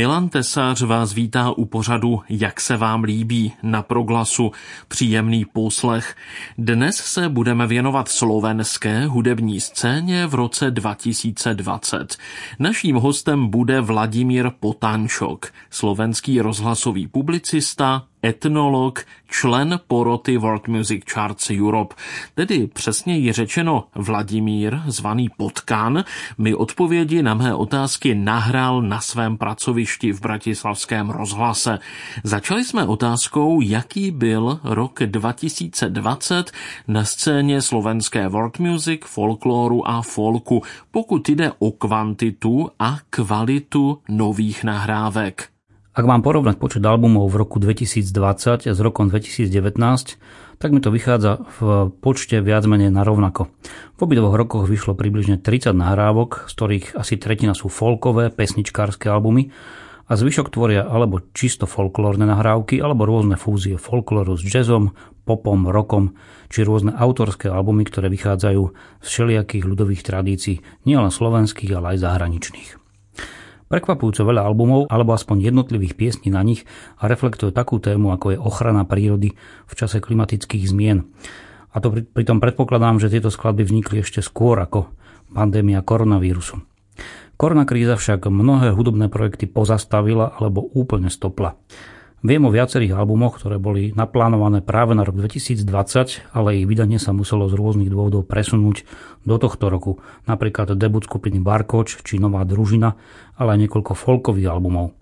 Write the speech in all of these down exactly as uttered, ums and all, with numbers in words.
Milan Tesař vás vítá u pořadu Jak se vám líbí na Proglasu. Příjemný poslech. Dnes se budeme věnovat slovenské hudební scéně v roce dva tisíce dvacet. Naším hostem bude Vladimír Potančok, slovenský rozhlasový publicista, etnolog, člen poroty World Music Charts Europe, tedy přesněji řečeno Vladimír, zvaný Potkan, mi odpovědi na mé otázky nahrál na svém pracovišti v bratislavském rozhlase. Začali jsme otázkou, jaký byl rok dva tisíce dvacet na scéně slovenské world music, folklóru a folku, pokud jde o kvantitu a kvalitu nových nahrávek. Ak mám porovnať počet albumov v roku dvetisícdvadsať s rokom dvetisícdevätnásť, tak mi to vychádza v počte viac menej na rovnako. V obidvoch rokoch vyšlo približne tridsať nahrávok, z ktorých asi tretina sú folkové, pesničkárske albumy a zvyšok tvoria alebo čisto folklórne nahrávky, alebo rôzne fúzie folklóru s jazzom, popom, rockom, či rôzne autorské albumy, ktoré vychádzajú z všelijakých ľudových tradícií, nielen slovenských, ale aj zahraničných. Prekvapujúco veľa albumov, alebo aspoň jednotlivých piesní na nich a reflektuje takú tému, ako je ochrana prírody v čase klimatických zmien. A to pri, pritom predpokladám, že tieto skladby vznikli ešte skôr ako pandémia koronavírusu. Koronakríza však mnohé hudobné projekty pozastavila alebo úplne stopla. Viem o viacerých albumoch, ktoré boli naplánované práve na rok dvetisícdvadsať, ale ich vydanie sa muselo z rôznych dôvodov presunúť do tohto roku. Napríklad debut skupiny Barkoč či Nová družina, ale aj niekoľko folkových albumov.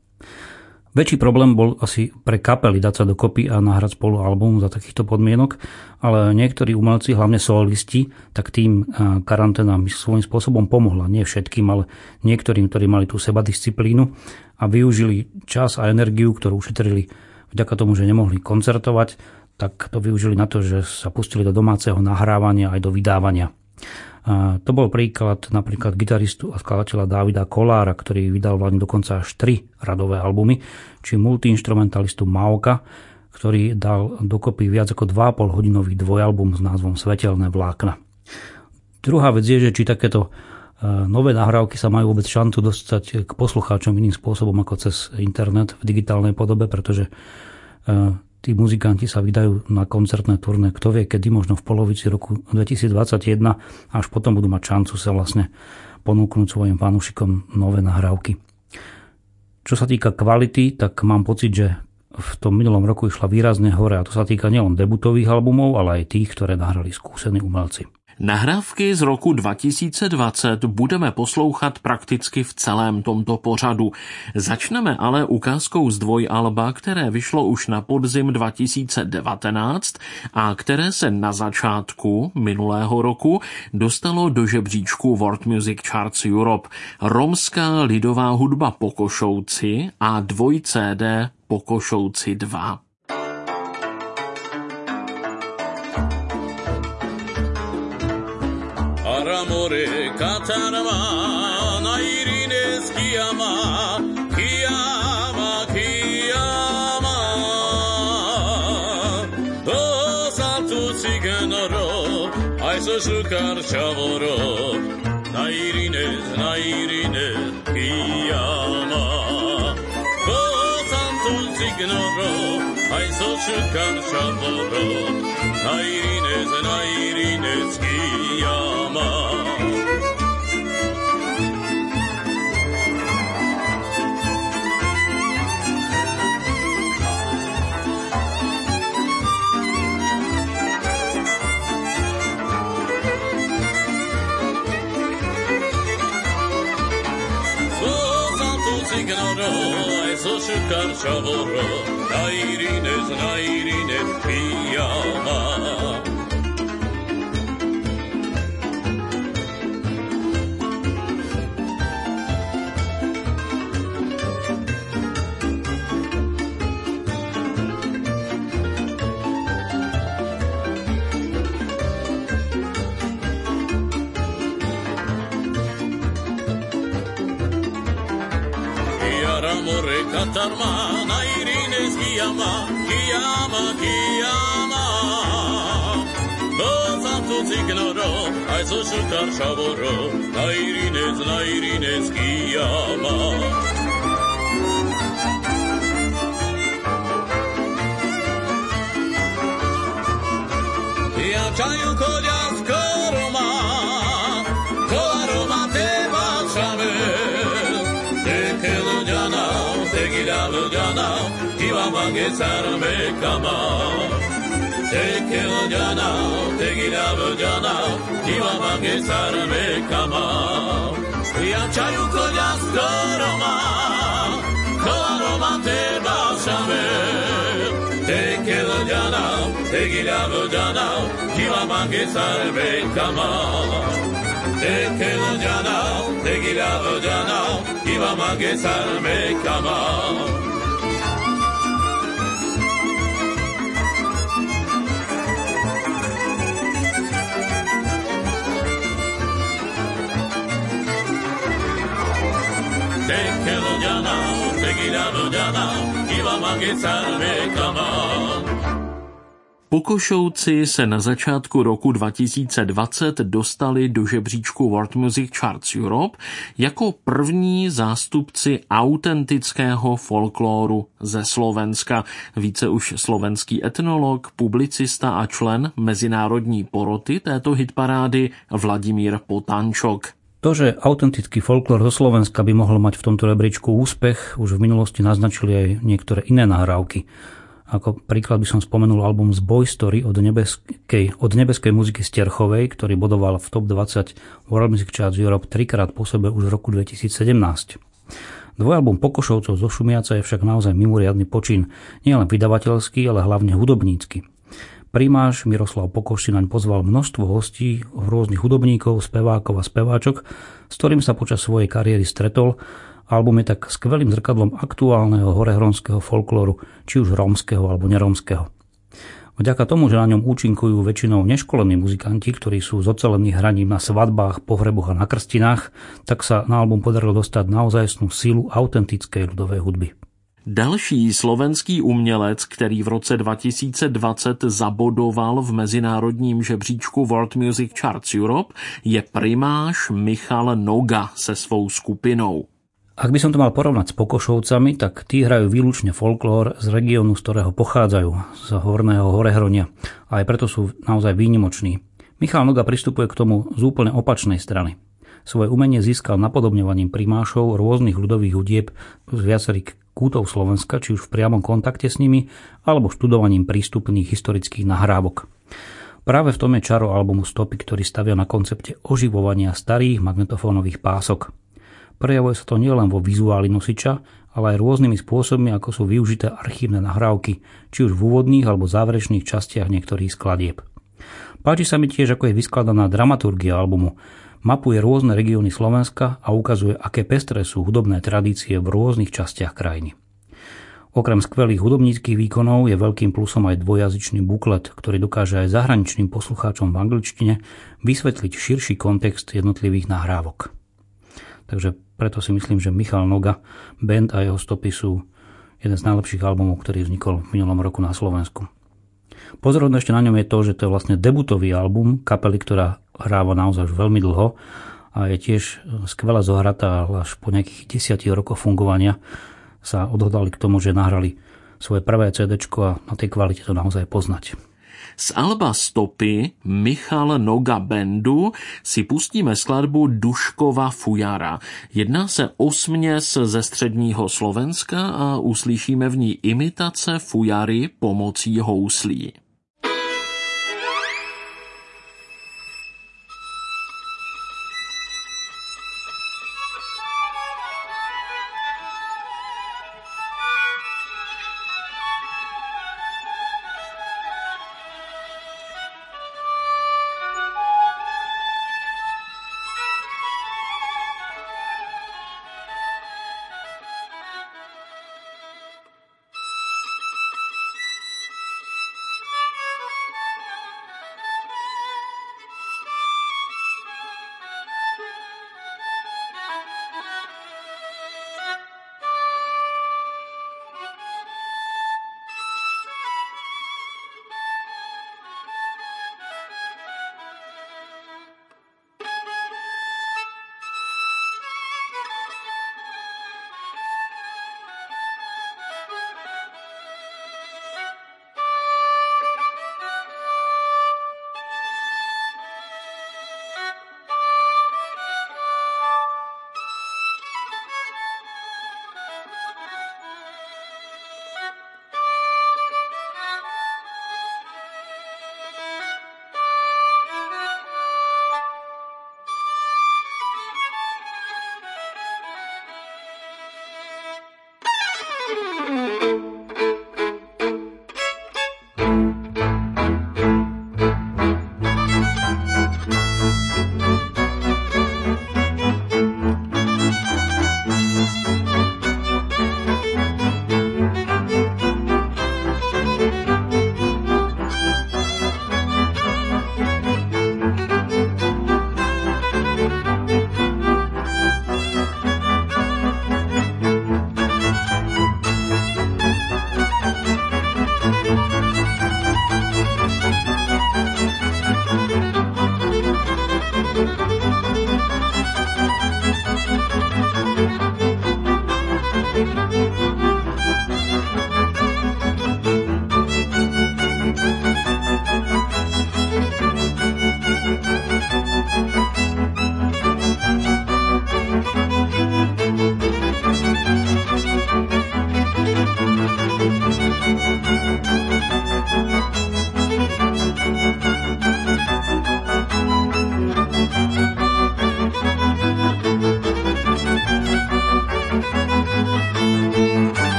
Väčší problém bol asi pre kapely dať sa dokopy a nahrať spolu album za takýchto podmienok, ale niektorí umelci, hlavne solisti, tak tým karanténa svojím spôsobom pomohla. Nie všetkým, ale niektorým, ktorí mali tú sebadisciplínu a využili čas a energiu, ktorú ušetrili vďaka tomu, že nemohli koncertovať, tak to využili na to, že sa pustili do domáceho nahrávania aj do vydávania. A to bol príklad napríklad gitaristu a skladateľa Dávida Kolára, ktorý vydal vlastne dokonca až tri radové albumy, či multiinstrumentalistu Maoka, ktorý dal dokopy viac ako dva a pol hodinový dvojalbum s názvom Svetelné vlákna. Druhá vec je, že či takéto nové nahrávky sa majú vôbec šancu dostať k poslucháčom iným spôsobom ako cez internet v digitálnej podobe, pretože tí muzikanti sa vydajú na koncertné turné, kto vie kedy, možno v polovici roku dvetisícdvadsaťjeden, a až potom budú mať šancu sa vlastne ponúknuť svojim fanúšikom nové nahrávky. Čo sa týka kvality, tak mám pocit, že v tom minulom roku išla výrazne hore, a to sa týka nielen debutových albumov, ale aj tých, ktoré nahrali skúsení umelci. Nahrávky z roku dva tisíce dvacet budeme poslouchat prakticky v celém tomto pořadu. Začneme ale ukázkou z dvojalba, které vyšlo už na podzim dva tisíce devatenáct a které se na začátku minulého roku dostalo do žebříčku World Music Charts Europe. Romská lidová hudba Pokošouci a dvoj C D Pokošouci dva. Aramore katarama nairine skiyama kiyama kiyama do saltu ciganoro ai so shukar chavoro nairine nairine kiyama do saltu ciganoro ai so shukar chavoro nairine nairine skiyama. Shukar chavoro nairine nairine piyama Aramore katarma nairine skiyama kiyama kiyama do santo ignoro ai so shukar chavoro nairine nairine skiyama Gesarme kama Tekel jana Tegirav jana Divama Gesarme kama Ja čaju kolja skoroma Kolaroma teba šame Tekel jana Tegirav jana Divama Gesarme kama Tekel jana Tegirav jana Divama Gesarme kama Pokošouci se na začátku roku dva tisíce dvacet dostali do žebříčku World Music Charts Europe jako první zástupci autentického folklóru ze Slovenska. Více už slovenský etnolog, publicista a člen mezinárodní poroty této hitparády Vladimír Potančok. To, že autentický folklór zo Slovenska by mohol mať v tomto rebríčku úspech, už v minulosti naznačili aj niektoré iné nahrávky. Ako príklad by som spomenul album z Boy Story od nebeskej, od nebeskej muziky Sterchovej, ktorý bodoval v top dvadsať World Music Charts Europe trikrát po sebe už v roku dvetisícsedemnásť. Dvojalbum Pokošovcov zo Šumiaca je však naozaj mimoriadny počin, nielen vydavateľský, ale hlavne hudobnícky. Primáš Miroslav Pokoš si naň pozval množstvo hostí, rôznych hudobníkov, spevákov a speváčok, s ktorým sa počas svojej kariéry stretol. Album je tak skvelým zrkadlom aktuálneho horehronského folklóru, či už rómskeho alebo nerómskeho. Vďaka tomu, že na ňom účinkujú väčšinou neškolení muzikanti, ktorí sú zocelení hraním na svadbách, pohreboch a na krstinách, tak sa na album podarilo dostať naozajstnú silu autentickej ľudovej hudby. Další slovenský umělec, který v roce dva tisíce dvacet zabodoval v mezinárodním žebříčku World Music Charts Europe, je primáš Michal Noga se svou skupinou. Ak by som to mal porovnať s Pokošovcami, tak tí hrajú výlučne folklór z regiónu, z ktorého pochádzajú, z Horného Horehronia. A aj preto sú naozaj výnimoční. Michal Noga pristupuje k tomu z úplne opačnej strany. Svoje umenie získal napodobňovaním primášov rôznych ľudových hudieb z viacerých kútov Slovenska, či už v priamom kontakte s nimi, alebo študovaním prístupných historických nahrávok. Práve v tom je čaro albumu Stopy, ktorý stavia na koncepte oživovania starých magnetofónových pások. Prejavuje sa to nielen vo vizuáli nosiča, ale aj rôznymi spôsobmi, ako sú využité archívne nahrávky, či už v úvodných alebo záverečných častiach niektorých skladieb. Páči sa mi tiež, ako je vyskladaná dramaturgia albumu. Mapuje rôzne regióny Slovenska a ukazuje, aké pestré sú hudobné tradície v rôznych častiach krajiny. Okrem skvelých hudobníckych výkonov je veľkým plusom aj dvojazyčný buklet, ktorý dokáže aj zahraničným poslucháčom v angličtine vysvetliť širší kontext jednotlivých nahrávok. Takže preto si myslím, že Michal Noga, band a jeho Stopy sú jeden z najlepších albumov, ktorý vznikol v minulom roku na Slovensku. Pozorodné ešte na ňom je to, že to je vlastne debutový album kapely, ktorá hráva naozaj už veľmi dlho a je tiež skvelá zohratá, až po nejakých desiatich rokoch fungovania sa odhodlali k tomu, že nahrali svoje prvé cédečko a na tej kvalite to naozaj poznať. Z alba Stopy Michal Noga Bandu si pustíme skladbu Duškova fujara. Jedná se o směs ze středního Slovenska a uslyšíme v ní imitace fujary pomocí houslí.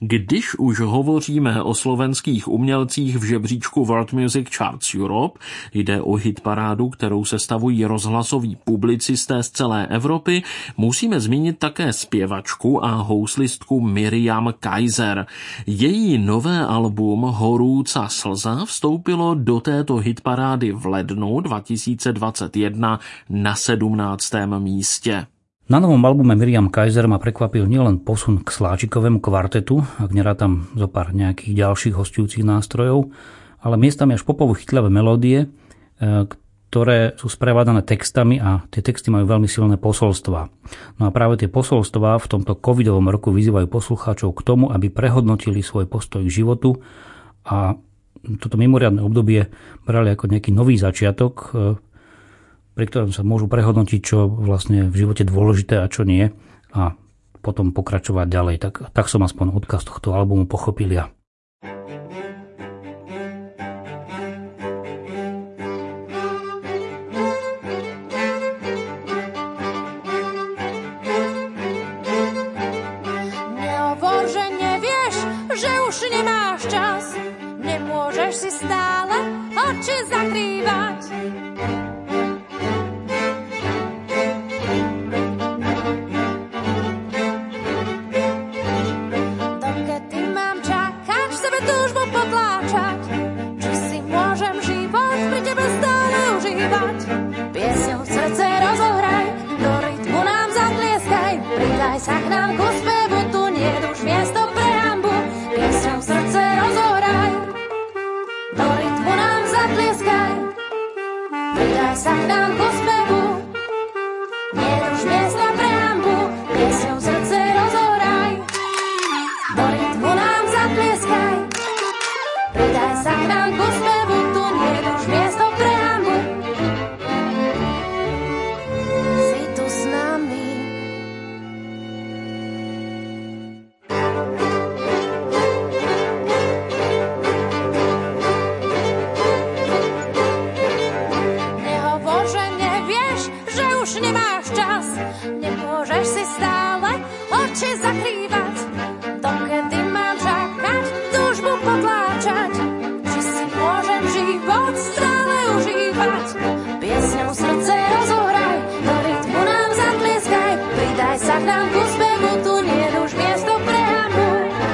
Když už hovoříme o slovenských umělcích v žebříčku World Music Charts Europe, jde o hitparádu, kterou sestavují rozhlasoví publicisté z celé Evropy, musíme zmínit také zpěvačku a houslistku Miriam Kaiser. Její nové album Horúca slza vstoupilo do této hitparády v lednu dva tisíce dvacet jedna na sedmnáctém místě. Na novom albume Miriam Kaiser ma prekvapil nielen posun k sláčikovému kvartetu, ak nerátam zo pár nejakých ďalších hostujúcich nástrojov, ale miestami až popovo chytľavé melódie, ktoré sú sprevádané textami a tie texty majú veľmi silné posolstvá. No a práve tie posolstvá v tomto covidovom roku vyzývajú poslucháčov k tomu, aby prehodnotili svoj postoj k životu a toto mimoriadne obdobie brali ako nejaký nový začiatok, pri ktorom sa môžu prehodnotiť, čo vlastne v živote dôležité a čo nie a potom pokračovať ďalej. Tak, tak som aspoň odkaz tohto albumu pochopil ja. Nehovor, že nevieš, že už nemáš čas. Nemôžeš si stále oči zakrývať. Sa k nám ku spevu, tu nie je už miesto pre hanbu. Piesňou srdce rozohraj, do rytmu nám zatlieskaj. Pridaj sa k nám ku spevu, nie je už miesto pre hanbu. Piesňou srdce rozohraj, do rytmu nám zatlieskaj. Pridaj sa k nám ku spevu, tu nie je už miesto pre hanbu. Si tu s nami. Nemôžeš si stále oči zakrývať. Dokedy mám čakať, túžbu potláčať. Či si môžem život stále užívať. Piesňou srdce rozohraj, do rytmu nám zatlieskaj. Pridaj sa k nám ku spevu, tu nie je už miesto pre hanbu.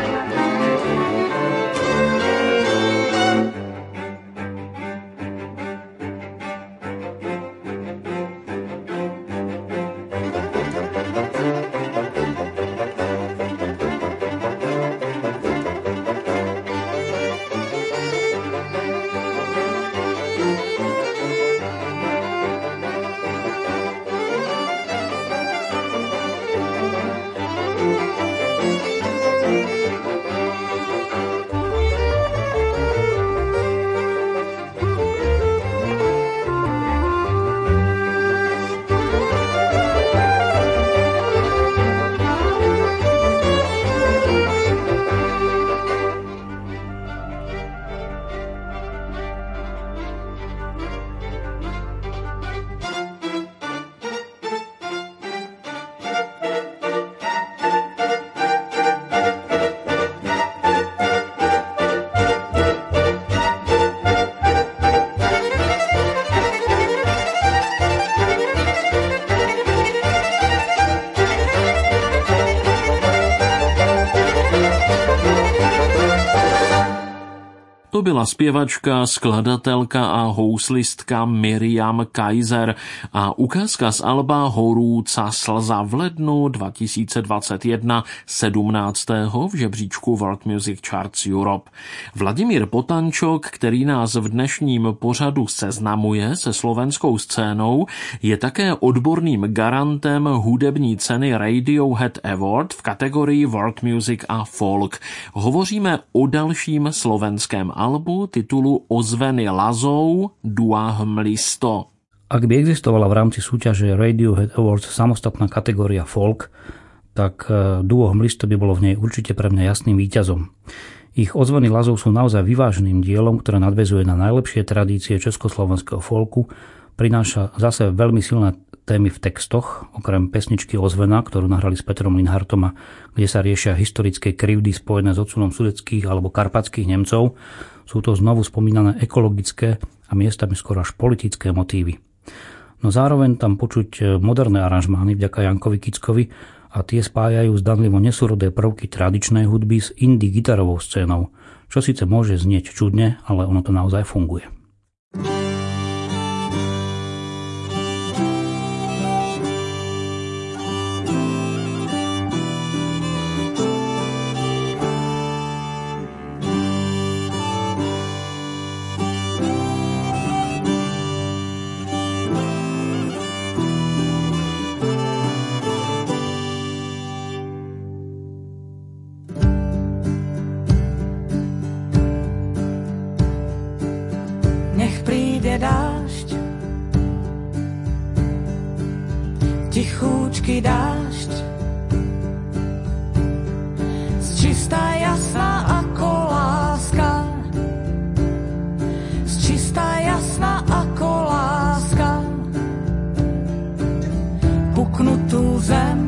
To byla zpěvačka, skladatelka a houslistka Miriam Kaiser a ukázka z alba Horúca slza v lednu dva tisíce dvacet jedna, sedmnáctého v žebříčku World Music Charts Europe. Vladimír Potančok, který nás v dnešním pořadu seznamuje se slovenskou scénou, je také odborným garantem hudební ceny Radiohead Award v kategorii World Music a Folk. Hovoříme o dalším slovenském albu titulu Ozveny lazou Duah listo. Ak by existovala v rámci súťaže Radiohead Awards samostatná kategória folk, tak Duo Hmlisto by bolo v nej určite pre mňa jasným víťazom. Ich Ozveny lazov sú naozaj vyváženým dielom, ktoré nadväzuje na najlepšie tradície československého folku, prináša zase veľmi silné témy v textoch, okrem pesničky Ozvena, ktorú nahrali s Petrom Linhartom, kde sa riešia historické krivdy spojené s odsunom sudetských alebo karpatských Nemcov. Sú to znovu spomínané ekologické a miestami skoro až politické motívy. No zároveň tam počuť moderné aranžmány vďaka Jankovi Kickovi a tie spájajú zdanlivo nesúrodé prvky tradičnej hudby s indie gitarovou scénou, čo síce môže znieť čudne, ale ono to naozaj funguje. Tichúčky dážď, čistá jasná ako láska, čistá jasná ako láska, puknutú zem,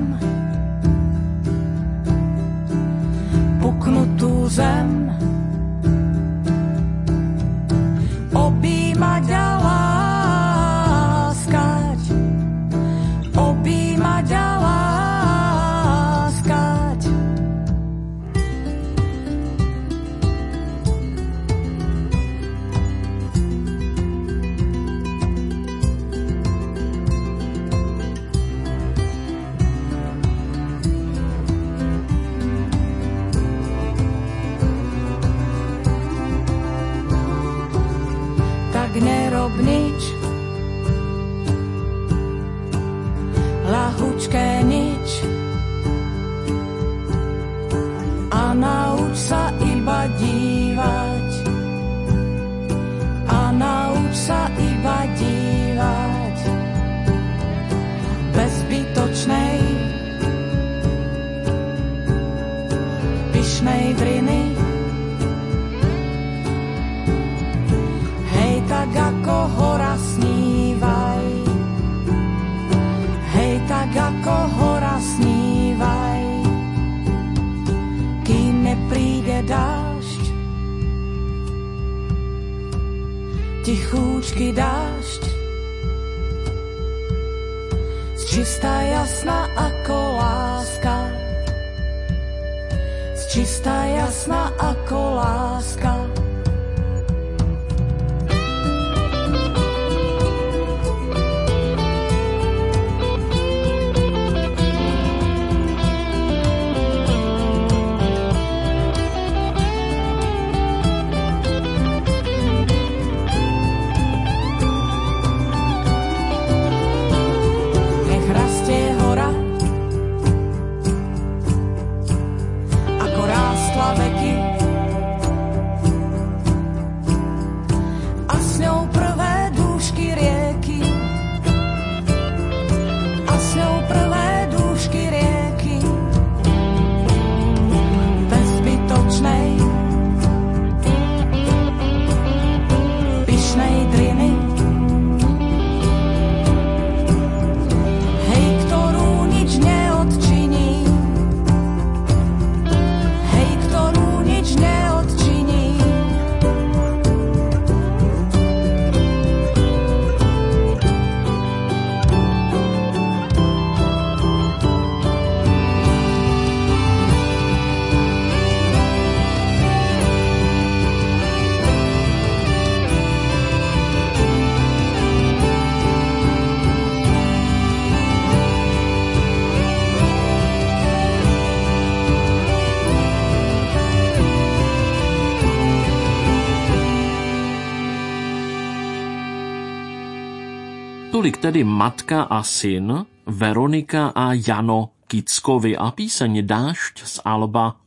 puknutú zem, objímať a láskať, objímať a láskať. Tak nerob nič, lahučké nič, a nauč sa iba dívať, a nauč sa iba dívať, bez zbytočnej pyšnej driny. Hej, tak ako hora snívaj, hej, tak ako hora snívaj, kým nepríde dážď, tichúčky dážď, čistá jasná ako láska, čistá jasná ako láska. Tolik tedy matka a syn, Veronika a Jano Kickovi a píseň Dážď z alba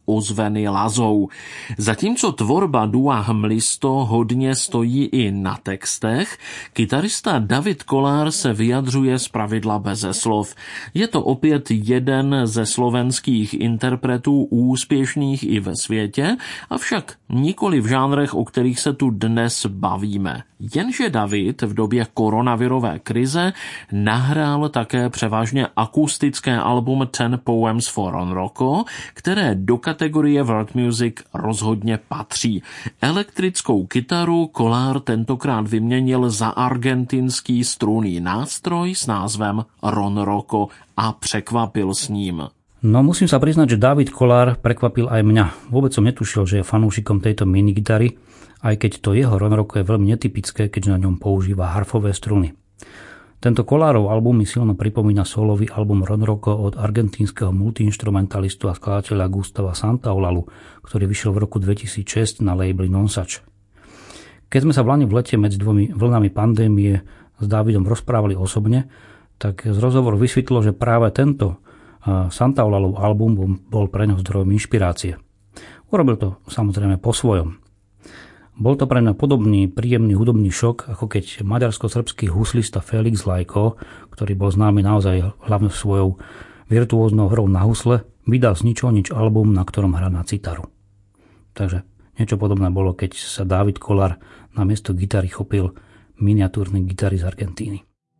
ozveny lazou. Zatímco tvorba dua Hmlisto hodně stojí i na textech, kytarista David Kollár se vyjadřuje zpravidla beze slov. Je to opět jeden ze slovenských interpretů úspěšných i ve světě, avšak nikoli v žánrech, o kterých se tu dnes bavíme. Jenže David v době koronavirové krize nahrál také převážně akustické album Ten Poems for Ron Rocco, které do kategorie world music rozhodně patří. Elektrickou kytaru Kollár tentokrát vyměnil za argentinský strunný nástroj s názvem Ron Rocco a překvapil s ním. No musím sa priznať, že David Kollár prekvapil aj mňa. Vôbec som netušil, že je fanúšikom tejto minigitary, aj keď to jeho Ron Rocco je veľmi netypické, keďže na ňom používa harfové struny. Tento Kollárov album mi silno pripomína solový album Ron Rocco od argentínskeho multiinstrumentalistu a skladateľa Gustava Santaolalu, ktorý vyšiel v roku dvetisícšesť na labeli Nonsuch. Keď sme sa v lani v lete medzi dvomi vlnami pandémie s Davidom rozprávali osobne, tak z rozhovoru vysvetlilo, že práve tento Santaolalov album bol pre ňo zdrojom inšpirácie. Urobil to samozrejme po svojom. Bol to pre mňa podobný príjemný hudobný šok, ako keď maďarsko-srbský huslista Felix Lajko, ktorý bol známy naozaj hlavne svojou virtuóznou hrou na husle, vydal z ničoho nič album, na ktorom hrá na citaru. Takže niečo podobné bolo, keď sa David Kollár na miesto gitary chopil miniatúrnej gitary z Argentíny.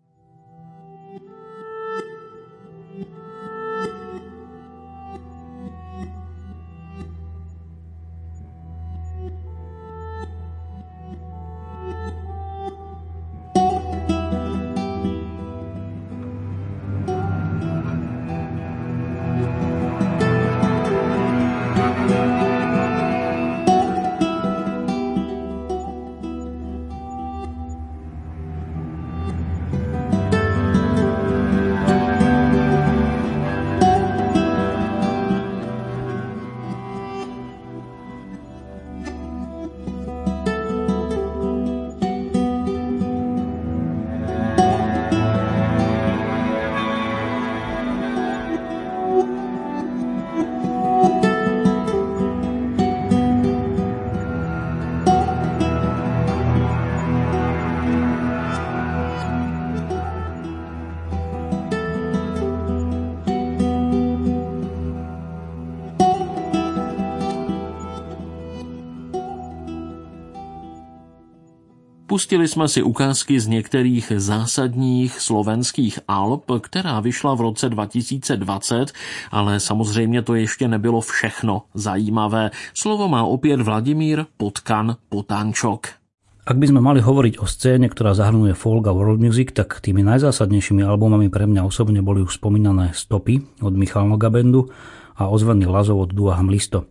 Pustili jsme si ukázky z některých zásadních slovenských alb, která vyšla v roce dva tisíce dvacet, ale samozřejmě to ještě nebylo všechno zajímavé. Slovo má opět Vladimír Potkan Potančok. Ak by sme mali hovoriť o scéne, ktorá zahrnuje folk a world music, tak tými najzásadnejšími albumami pre mňa osobne boli už spomínané Stopy od Michal Noga Bandu a Ozvený lazov od Dua Hmlisto.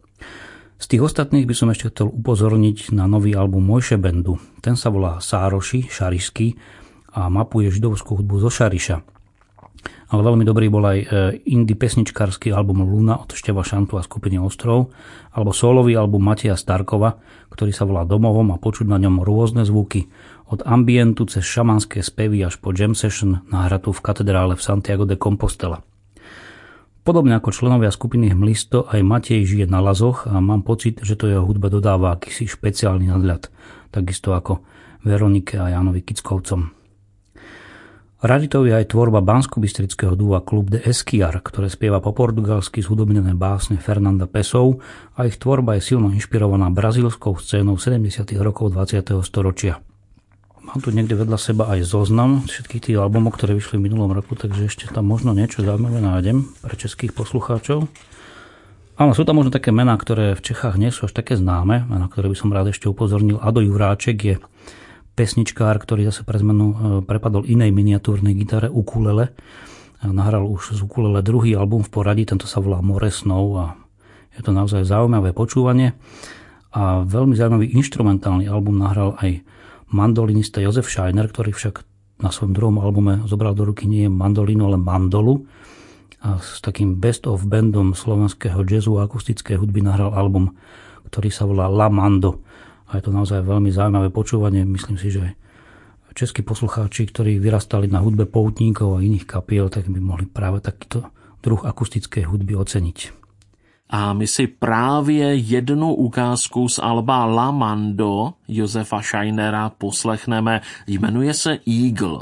Z tých ostatných by som ešte chcel upozorniť na nový album Mojše Bandu. Ten sa volá Sároši, šarišský a mapuje židovskú hudbu zo Šariša. Ale veľmi dobrý bol aj indie pesničkársky album Luna od Števa Šantu a skupiny Ostrov, alebo solový album Mateja Starkova, ktorý sa volá Domovom a počuť na ňom rôzne zvuky, od ambientu cez šamanské spevy až po jam session nahratú v katedrále v Santiago de Compostela. Podobne ako členovia skupiny Hmlisto, aj Matej žije na lazoch a mám pocit, že to jeho hudba dodáva akýsi špeciálny nadhľad, takisto ako Veronike a Jánovi Kickovcom. Raditou je aj tvorba banskobystrického dua Club de Esquiar, ktoré spieva po portugalsky zhudobnené básne Fernanda Pessoa a ich tvorba je silno inšpirovaná brazílskou scénou sedemdesiatych rokov dvadsiateho storočia. Mám tu niekde vedľa seba aj zoznam všetkých tých albumov, ktoré vyšli v minulom roku, takže ešte tam možno niečo zaujímavé nájdem pre českých poslucháčov. Áno, sú tam možno také mená, ktoré v Čechách nie sú až také známe, na ktoré by som rád ešte upozornil. Ado Juráček je pesničkár, ktorý zase pre zmenu prepadol inej miniatúrnej gitare ukulele. Nahral už z ukulele druhý album v poradí, tento sa volá More snov a je to naozaj zaujímavé počúvanie. A veľmi zaujímavý inštrumentálny album nahral aj mandolinista Jozef Scheiner, ktorý však na svojom druhom albume zobral do ruky nie mandolínu, ale mandolu. A s takým best of bandom slovenského jazzu a akustickej hudby nahral album, ktorý sa volá La Mando. A je to naozaj veľmi zaujímavé počúvanie. Myslím si, že českí poslucháči, ktorí vyrastali na hudbe poutníkov a iných kapiel, tak by mohli práve takýto druh akustickej hudby oceniť. A my si právě jednu ukázku z alba Lamando Josefa Scheinera poslechneme. Jmenuje se Eagle.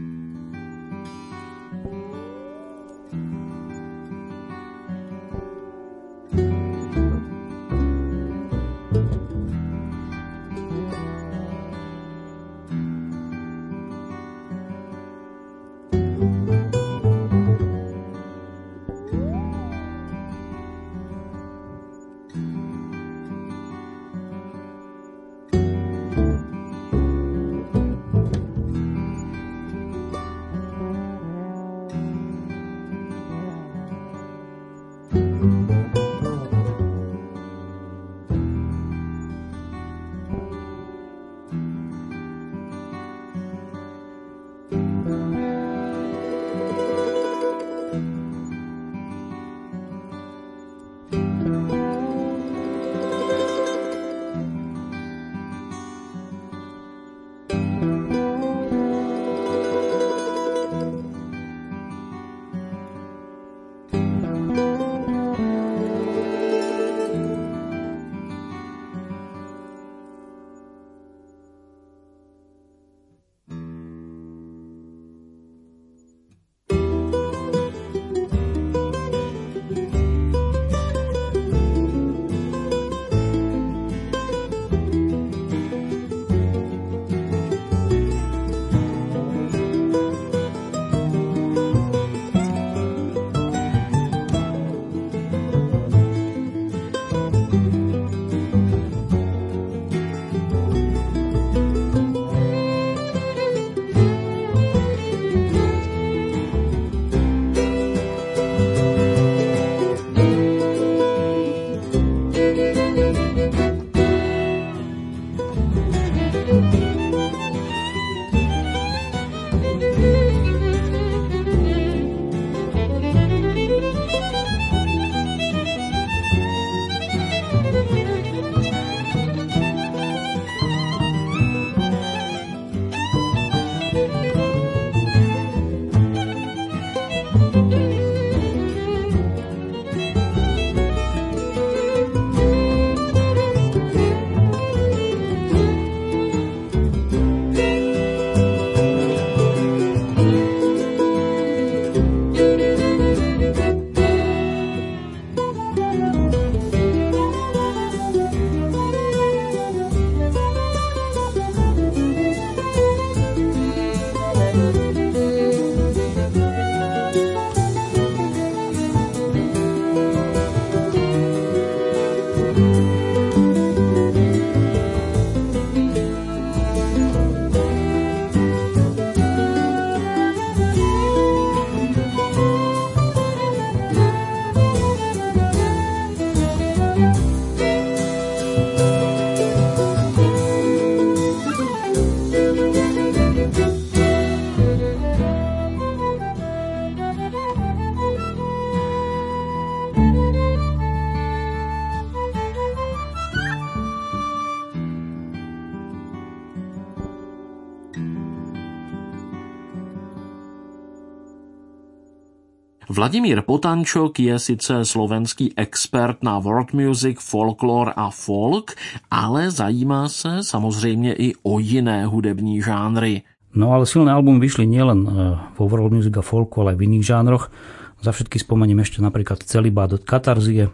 Vladimír Potančok je sice slovenský expert na world music, folklore a folk, ale zajímá se samozřejmě i o jiné hudební žánry. No ale silné albumy vyšli nielen vo world music a folku, ale aj v iných žánroch. Za všetky spomeniem ešte napríklad Celibát od Katarzie,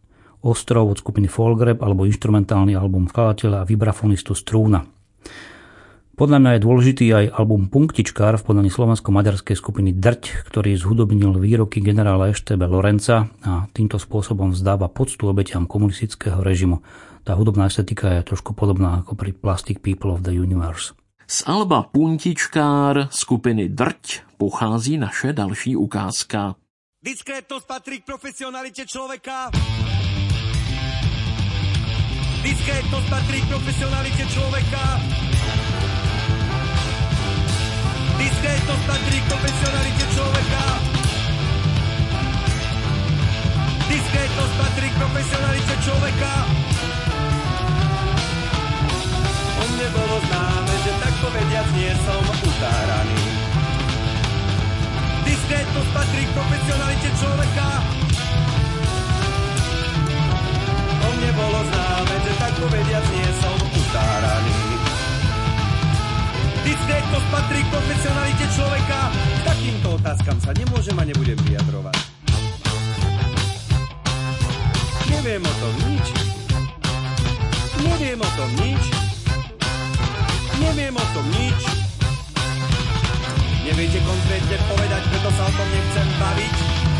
Ostrov od skupiny Folkrap alebo instrumentálny album skladateľa a vibrafonistu Strúna. Podľa mňa je dôležitý aj album Punktičkár v podaní slovensko-maďarskej skupiny Drť, ktorý zhudobnil výroky generála Eštebe Lorenca a týmto spôsobom vzdáva poctu obetiam komunistického režimu. Tá hudobná estetika je trošku podobná ako pri Plastic People of the Universe. Z alba Puntičkár skupiny Drť pochází naše další ukázka. Diskrétnosť patrí k profesionalite človeka. Diskrétnosť patrí k profesionalite človeka. Diskrétnosť patrí k profesionalite človeka. Diskrétnosť patrí k profesionalite človeka. O mne bolo známe, že tak povediac nie som utáraný. Diskrétnosť patrí k profesionalite človeka. patrí k profesionalite človeka. K takýmto otázkam sa nemôžem a nebudem vyjadrovať. Neviem o tom nič. Neviem o tom nič. Neviem o tom nič. Neviete konkrétne povedať, preto sa o tom nechcem baviť.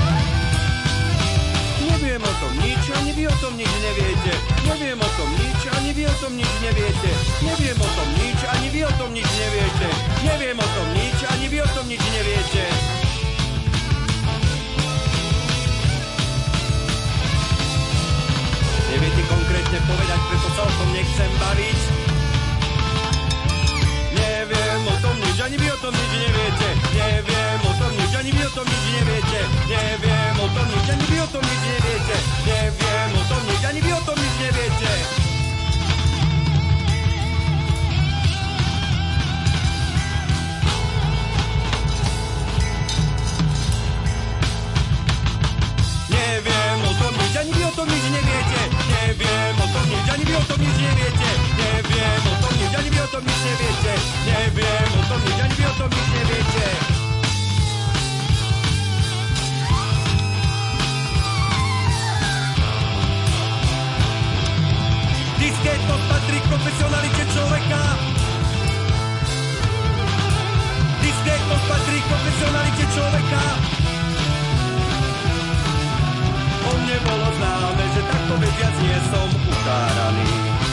Neviem o tom nič, ani vy o tom nič neviete. Neviem o tom nič, ani vy o tom nič neviete. Neviem o tom nič, ani vy o tom nič neviete. Neviem o tom nič, ani vy o tom nič neviete. Neviete konkrétne povedať, preto sa o tom nechcem baviť. Neviem o tom nič, ani vy o tom nič neviete. Neviem o tom nič, ani vy o tom nič neviete. Neviem o tom nič, ani vy o tom nič neviete. Neviem o tom nič, ani vy o tom nič neviete. Neviem o tom nič, ani vy o tom nič neviete. Neviem o tom nič, ani vy o tom nič neviete. Neviem o tom nič, ani vy o tom nič neviete. Neviem o tom nič, ani vy o tom nič neviete. Diskrétnosť patrí k profesionalite človeka. Diskrétnosť patrí k profesionalite človeka. O mne bolo známe, že takto vediac nie som ukáraný.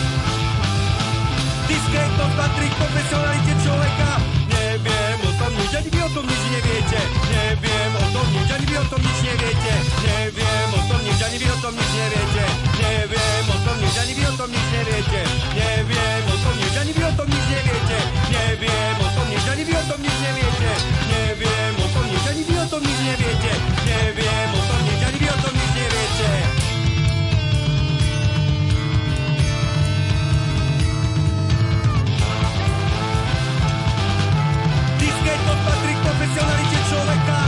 Diskrétnosť patrí k profesionalite človeka. Neviem o tom nič, ani vy o tom nič neviete. Neviem o tom nič, ani vy o tom nič neviete. Neviem o tom nič, ani vy o tom nič neviete. Neviem o tom nič, ani vy o tom nič neviete. Neviem o tom nič, ani vy o tom nič neviete. Neviem o tom nič, ani vy o tom nič neviete. Neviem o tom nič, ani vy o tom nič neviete. Neviem o tom nič, ani vy o tom nič neviete. Diskrétnosť patrí k profesionalite človeka.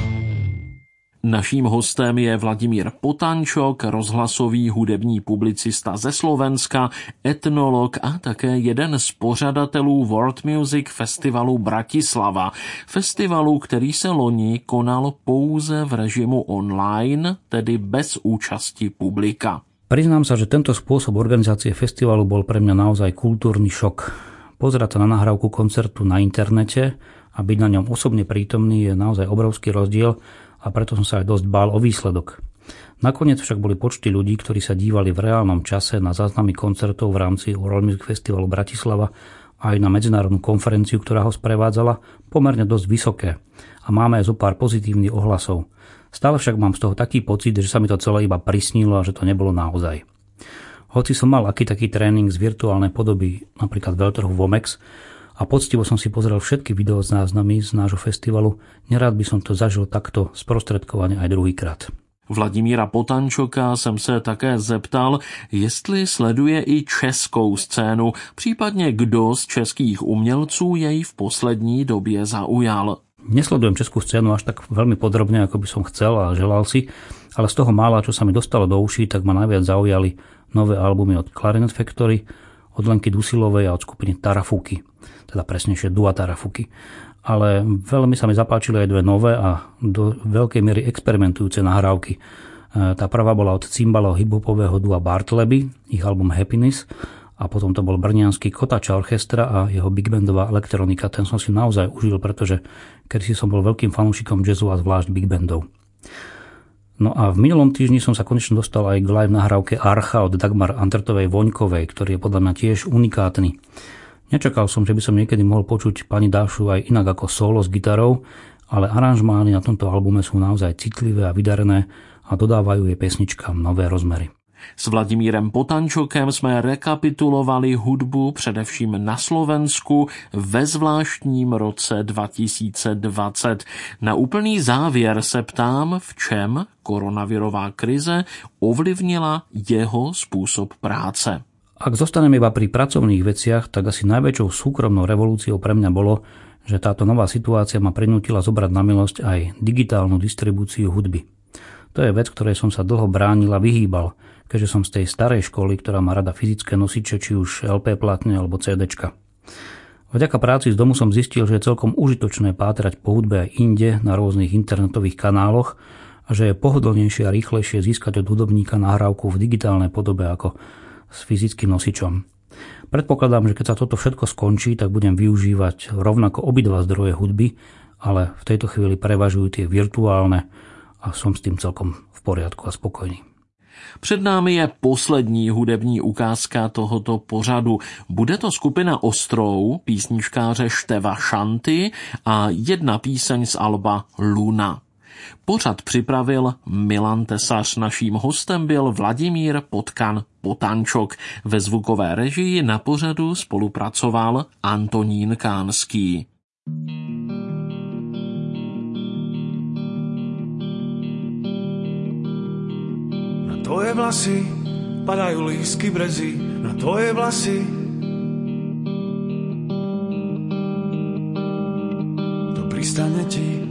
Naším hostem je Vladimír Potančok, rozhlasový hudební publicista ze Slovenska, etnolog a také jeden z pořadatelů World Music Festivalu Bratislava. Festivalu, který se loni konal pouze v režimu online, tedy bez účasti publika. Priznám sa, že tento spôsob organizácie festivalu bol pre mňa naozaj kultúrny šok. Pozerať sa na nahrávku koncertu na internete a byť na ňom osobne prítomný je naozaj obrovský rozdiel a preto som sa aj dosť bál o výsledok. Nakoniec však boli počty ľudí, ktorí sa dívali v reálnom čase na záznamy koncertov v rámci World Music Festivalu Bratislava a aj na medzinárodnú konferenciu, ktorá ho sprevádzala, pomerne dosť vysoké. A máme aj zo pár pozitívnych ohlasov. Stále však mám z toho taký pocit, že sa mi to celé iba prisnilo a že to nebolo naozaj. Hoci som mal aký taký tréning z virtuálnej podoby, napríklad veľtrhu Vomex, a poctivo som si pozrel všetky videozáznamy z nášho festivalu, nerád by som to zažil takto sprostredkovane aj druhýkrát. Vladimíra Potančoka jsem se také zeptal, jestli sleduje i českou scénu, případně kdo z českých umělců jej v poslední době zaujal. Nesledujem českú scénu až tak veľmi podrobne, ako by som chcel a želal si, ale z toho mála, čo sa mi dostalo do uší, tak ma najviac zaujali nové albumy od Clarinet Factory, od Lenky Dusilovej a od skupiny Tarafuky, teda presnejšie Dua Tarafuky. Ale veľmi sa mi zapáčili aj dve nové a do veľkej miery experimentujúce nahrávky. Tá prvá bola od cymbalov hiphopového dua Bartleby, ich album Happiness, a potom to bol brniansky Kotača orchestra a jeho big bandová elektronika. Ten som si naozaj užil, pretože kedysi som bol veľkým fanúšikom jazzu a zvlášť big bandov. No a v minulom týždni som sa konečne dostal aj k live nahrávke Archa od Dagmar Andertovej Voňkovej, ktorý je podľa mňa tiež unikátny. Nečakal som, že by som niekedy mohol počuť pani Dášu aj inak ako solo s gitarou, ale aranžmány na tomto albume sú naozaj citlivé a vydarené a dodávajú jej pesničkám nové rozmery. S Vladimírem Potančokem jsme rekapitulovali hudbu především na Slovensku ve zvláštním roce dva tisíce dvacet. Na úplný závěr se ptám, v čem koronavirová krize ovlivnila jeho způsob práce. Ak zostaneme iba pri pracovných veciach, tak asi najväčšou súkromnou revolúciou pre mňa bolo, že táto nová situácia ma prinútila zobrať na milosť aj digitálnu distribúciu hudby. To je vec, ktorej som sa dlho bránil a vyhýbal, keďže som z tej starej školy, ktorá má rada fyzické nosiče, či už el pé platne alebo cé déčka. Vďaka práci z domu som zistil, že je celkom užitočné pátrať po hudbe aj inde na rôznych internetových kanáloch a že je pohodlnejšie a rýchlejšie získať od hudobníka nahrávku v digitálnej podobe ako s fyzickým nosičom. Predpokladám, že keď sa toto všetko skončí, tak budem využívať rovnako obidva zdroje hudby, ale v tejto chvíli prevažujú tie virtuálne a som s tým celkom v poriadku a spokojný. Před námi je poslední hudební ukázka tohoto pořadu. Bude to skupina Ostrou, písničkáře Števa Šanty a jedna píseň z alba Luna. Pořad připravil Milan Tesař, naším hostem byl Vladimír Potkan Potančok. Ve zvukové režii na pořadu spolupracoval Antonín Kánský. Tvoje vlasy padajú lístky brezy na tvoje vlasy. To pristane ti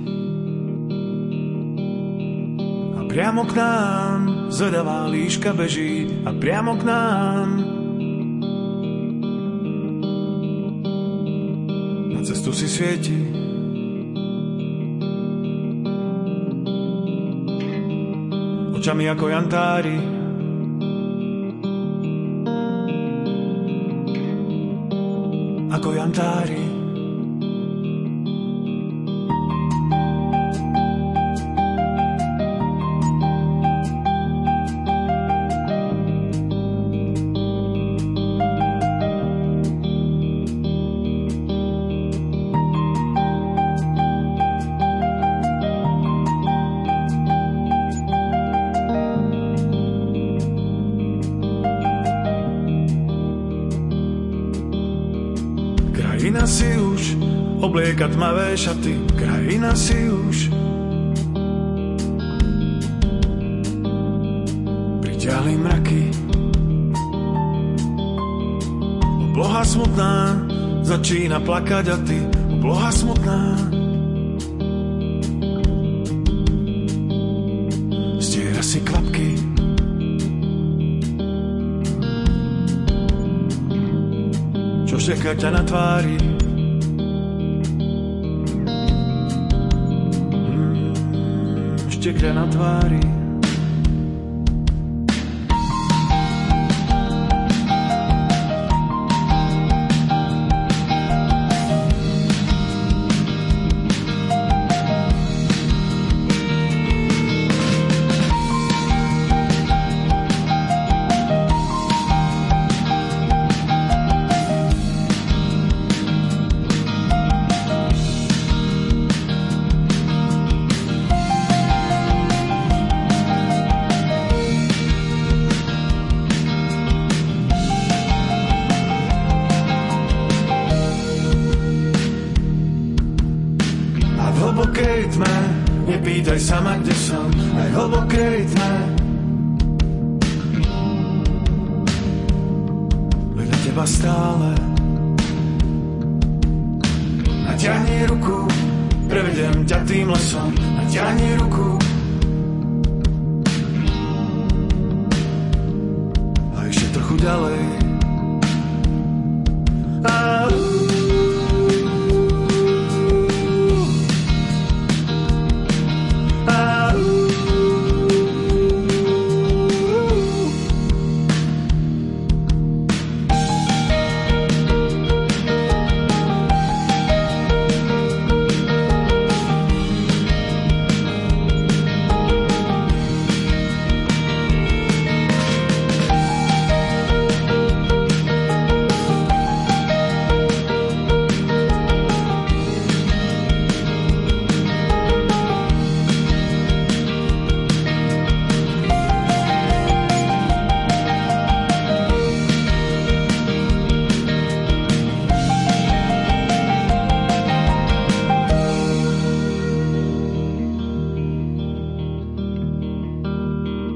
a priamo k nám zvedavá líška beží a priamo k nám na cestu si svieti. Očami ako jantári, ako jantári. Krajina si už oblieka tmavé šaty, krajina si už priťahli mraky. Obloha smutná začína plakať a ty, obloha smutná stiera si kvapky. Čeká ťa na tvári, mm, štekľa na tvári. Nepýtaj sama, kde som, aj hlbokej tme. Vedľa teba stále naťahni ruku, prevedem ťa tým lesom. Naťahni ruku a ešte trochu ďalej.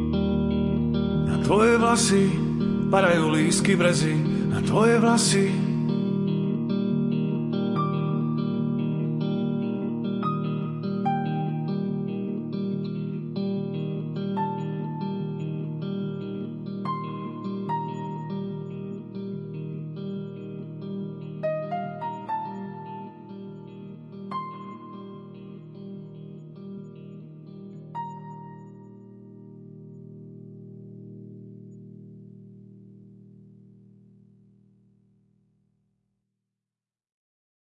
Tvoje vlasy padajú lístky brezy na tvoje vlasy.